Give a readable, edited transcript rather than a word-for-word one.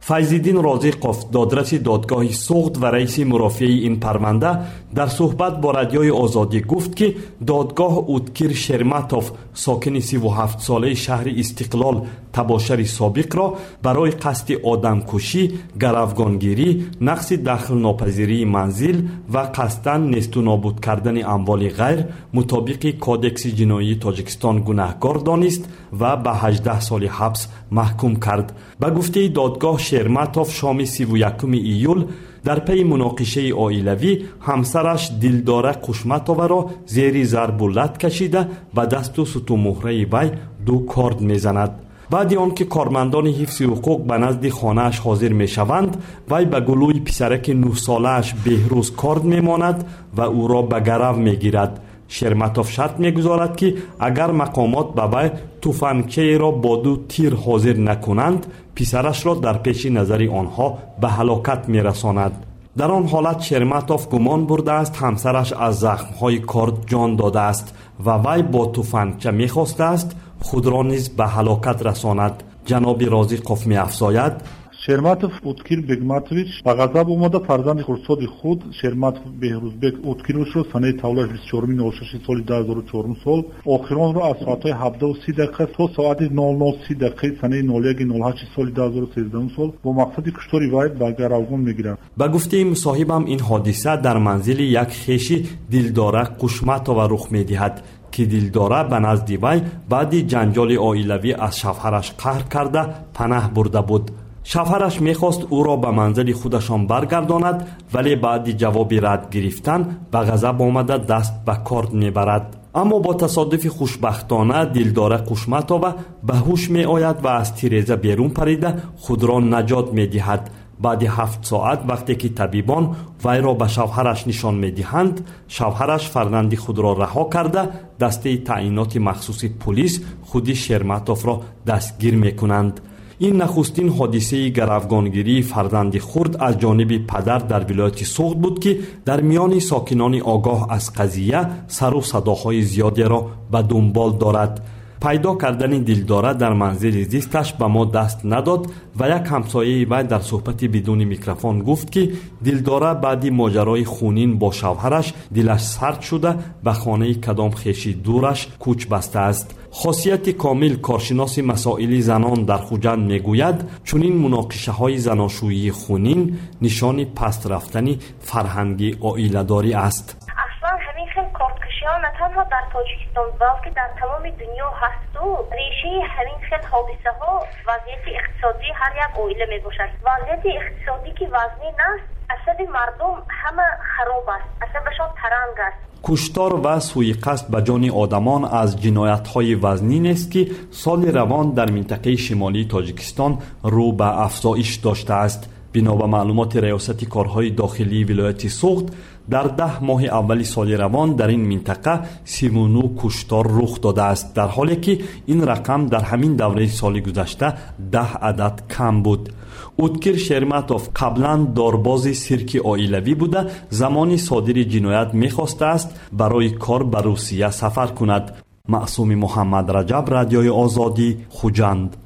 فیض‌الدین رازقوف دادرس دادگاه سوخت و رئیس مرافعه این پرونده در صحبت با رادیوی آزادی گفت که دادگاه اوتکیر شرماتوف ساکن 37 ساله شهر استقلال تباشر سابق را برای قصد آدمکشی، گروگانگیری، نقض دخل ناپذیری منزل و قصداً نیست و نابود کردن اموال غیر مطابق کودکس جنایی تاجیکستان گناهکار دانست و به 18 سال حبس محکوم کرد. به گفته دادگاه شرماتوف شام 31 ایول در پی مناقشه عائلوی همسرش دلداره قشمتووا را زیر ضرب و لت کشیده به دست و ستو مهره وی 2 کارد میزند. بعد آنکه کارمندان حفظ حقوق به نزد خانه‌اش حاضر میشوند، وی به گلوی پسرک 9 ساله‌اش بهروز کارد میماند و او را به گرو میگیرد. شرماتوف شرط میگذارد که اگر مقامات به وی تفنگچه را با 2 تیر حاضر نکنند، پسرش را در پیش نظر آنها به هلاکت میرساند. در آن حالت شرماتوف گمان برده است همسرش از زخم‌های کارد جان داده است و وی با تفنگچه میخواسته است خود را نیز به هلاکت رساند. جناب رازقوف می‌افزاید: شرماتوف اوتکیر бегматович ба ғазаб омада фарзанди хурдсоди худ Шерматов Беҳрӯзбек Уткировичро санаи тавлияш 24 ошаши соли 2004 сол охиронро аз соатҳои 17:30 то соати 00:30 санаи 01:08 соли 2013 сол бо мақсади куштори вай ба гаравгон мегиранд. ба гуфтаи мусоҳибам ин ҳодиса дар манзили як хеши Дилдора Қушматова рух медиҳад که دلداره به نزد وی بعد جنجال عائلوی از شوهرش قهر کرده پناه برده بود. شوهرش میخواست او را به منزل خودشان برگرداند، ولی بعد جواب رد گرفتن به غضب آمده دست به کارد میبرد. اما با تصادف خوشبختانه دلداره قشمتووا به هوش می آید و از تیریزه بیرون پریده خود را نجات میدهد. بعد 7 ساعت وقتی که طبیبان وی را به شوهرش نشان میدهند، شوهرش فرزند خود را رها کرده دسته تعیینات مخصوص پلیس خودی شرماتوف را دستگیر میکنند. این نخستین حادثه گروگانگیری فرزند خرد از جانب پدر در ولایت سوخت بود که در میان ساکنان آگاه از قضیه سر و صداهای زیادی را به دنبال دارد. پیدا کردن دلداره در منزل زیستش به ما دست نداد و یک همسایه وی در صحبت بدون میکروفون گفت که دلداره بعد ماجرای خونین با شوهرش دلش سرد شده به خانه کدام خیشی دورش کوچ بسته است. خاصیت کامل کارشناس مسائل زنان در خوجند میگوید چنین مناقشه های زناشویی خونین نشان پست رفتن فرهنگ عائله‌داری است. نه تنها در تاجیکستان بلکه در تمام دنیا هست و ریشه همین خیل حادثه ها وضعیت اقتصادی هر یک عائله می باشد. وضعیت اقتصادی که وزنی نیست، اصل مردم همه خراب است، اصلشان ترنگ است. کشتار و سوءقصد به جان آدمان از جنایت‌های وزنی نیست که سال روان در منطقه شمالی تاجیکستان رو به افزایش داشته است. بنا به معلومات ریاست کارهای داخلی ولایت سوخت در 10 ماه اول سال روان در این منطقه 39 کشتار رخ داده است، در حالی که این رقم در همین دوره سال گذشته 10 عدد کم بود. اوتکیر شرماتوف قبلا دارباز سیرک عائلوی بوده، زمانی صادر جنایت میخواسته است برای کار به روسیه سفر کند. معصوم محمد رجب، رادیوی آزادی، خوجند.